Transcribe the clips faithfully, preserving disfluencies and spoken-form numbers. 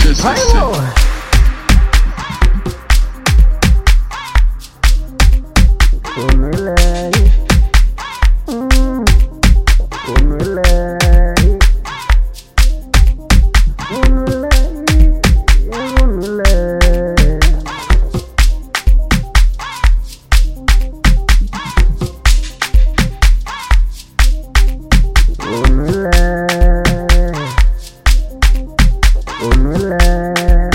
Pyro. Konulai, mm, konulai, konulai, konulai. Konulai, konulai.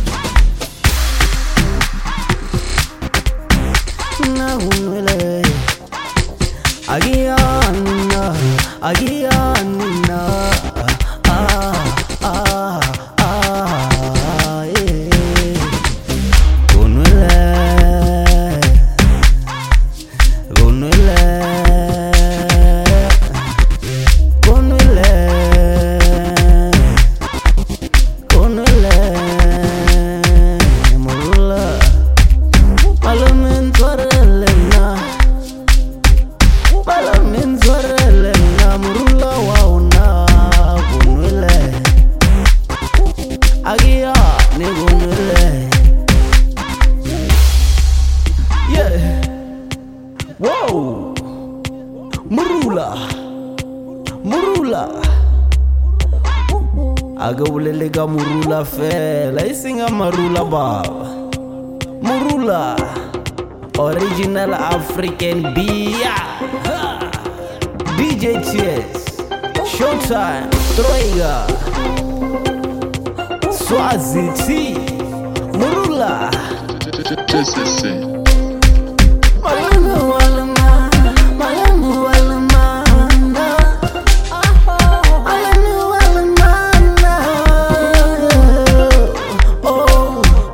Na konulai. Agiana, Agiana, ah, ah, ah, yeah. Konulai, konulai, konulai, konulai, murula, malamin twarelena. Malamin twarelena, murula wauna, konule. Agia ni konule. Yeah. Wow. Murula. Murula. Aga ulelega murula fela, isinga marula baba. Murula. Original African beer. D J Tears, Showtime, Troiga, Swazi T, Murula. Just listen. Malamu walama, malamu walama, malamu walama, oh,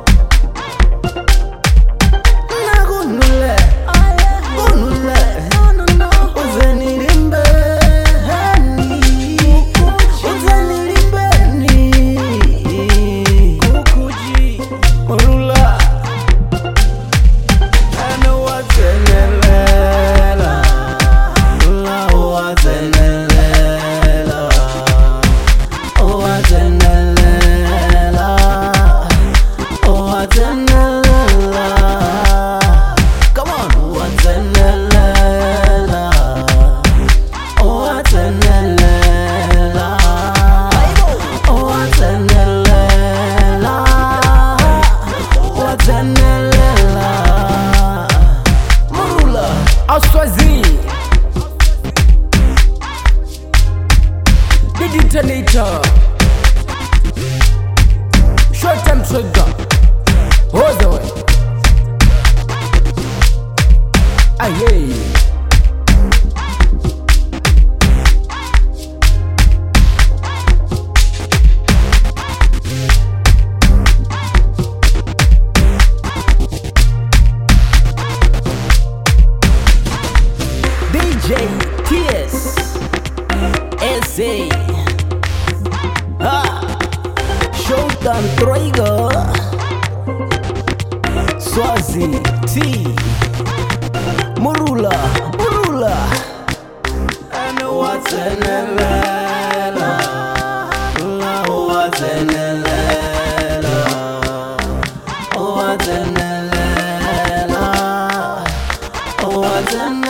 na gunule, gunule, uzeni limbe, uzeni limbe ni, kukuji, Murula. Swazi the detonator, Showtime Trigger, hold the way. Aye. D J Tears, S A, ah, Showtime Troiga, Swazi T, Murula, Murula. I know what's in the lela, what's in the lela, what's in the lela, what's in the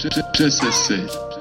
J S S.